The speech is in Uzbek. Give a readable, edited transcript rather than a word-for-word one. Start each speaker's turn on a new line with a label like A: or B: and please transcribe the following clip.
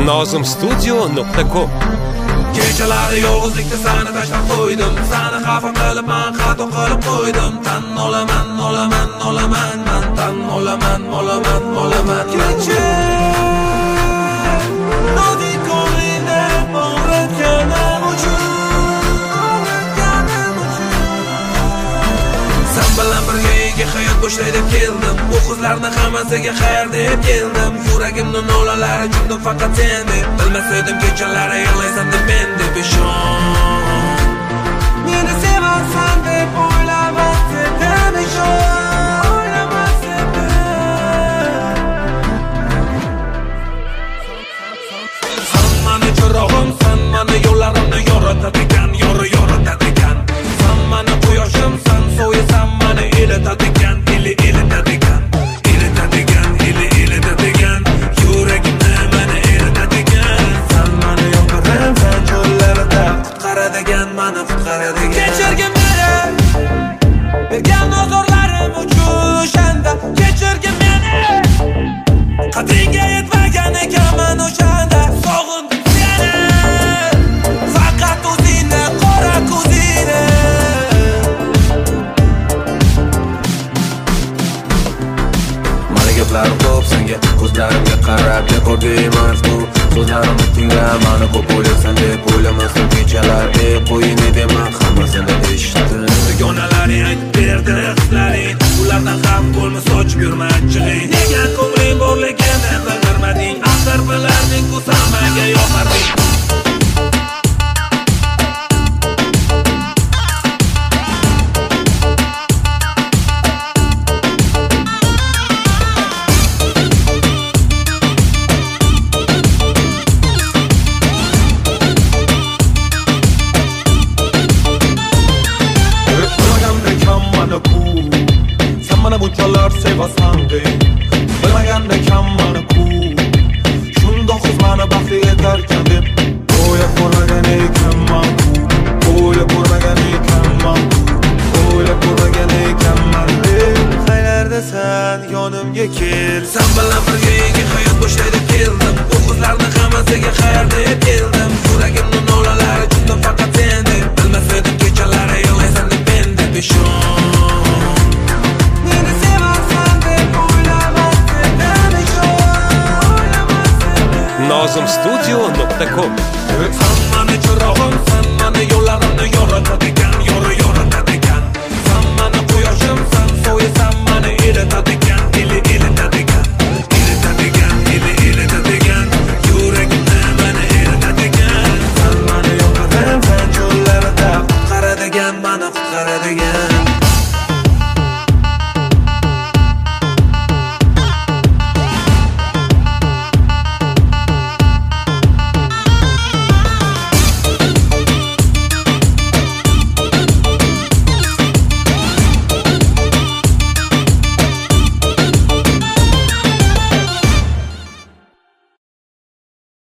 A: nozimstudio.com.
B: Kechalari yolg'izlikda seni tashlab qo'ydim, seni xafa qilib men xato qilib qo'ydim. Tan olaman man, tan olaman kechir. Nozik ko'nglimda o'g'ritganim uchun. Sen bilan birga yangi hayot boshlaydi deb keldim. Bu qizlarni hammasiga xayr deb keldim. Yuragimni nolalari jumdim faqat sen deb. Bilmasaydim kechalari yig'laysan deb men deb ishon. Meni sevarsan deb o'ylamas edim ishon. Sen mani chirog'im, sen mani yo'llarimni yoritadigan, yoritadigan. Sen mani quyoshim, sen so'yasan mani eritadigan, eritadigan. Yuragimni mani eritadigan. Sen mani yo'qarim, sen cho'llarda qutqaradigan, mani qutqaradigan. Kechirgin meni bergan nozorlarim uchun o'shanda. Kechirgin meni qadringga yetmagan ekanman o'shanda. Sog'indim seni, faqat o'zingni, qora ko'zingni.
C: Gaplarim ko'p senga, ko'zlarimga qarab gapirdi emas bu. So'zlarimni tingla, mani ko'p o'ylaysan deb o'ylamasdim kechalar deb qo'yini dema, hammasini eshitdim.
B: Dugonalaring aytib berdi hislaring, ulardan ham bo'lma sochib yurma achchig'ing. Nega ko'ngling borligini bildirmading, axir bilarding-ku sen menga yoqarding. Bunchalar sevasan dey, bilmaganda kam mani ku. Shundoq qiz mani baxtli etarkan deb o'ylab ko'rmagan ekanman ku. O'ylab ko'rmagan ekanman ku. O'ylab ko'rmagan ekanman deb. Qaylarda sen yonimga kel. Sen bilan birga yangi hayot boshlaydi keldim. Bu qizlarni hammasiga xayr deb keldim. Yuragimni nolalari jumdim faqat sen deb. Bilmasaydim kechalari yig'laysan deb men deb ishon.
A: nozimstudio.com.
B: Sen mani chirog'im, sen mani yo'llarimni yoritadigan.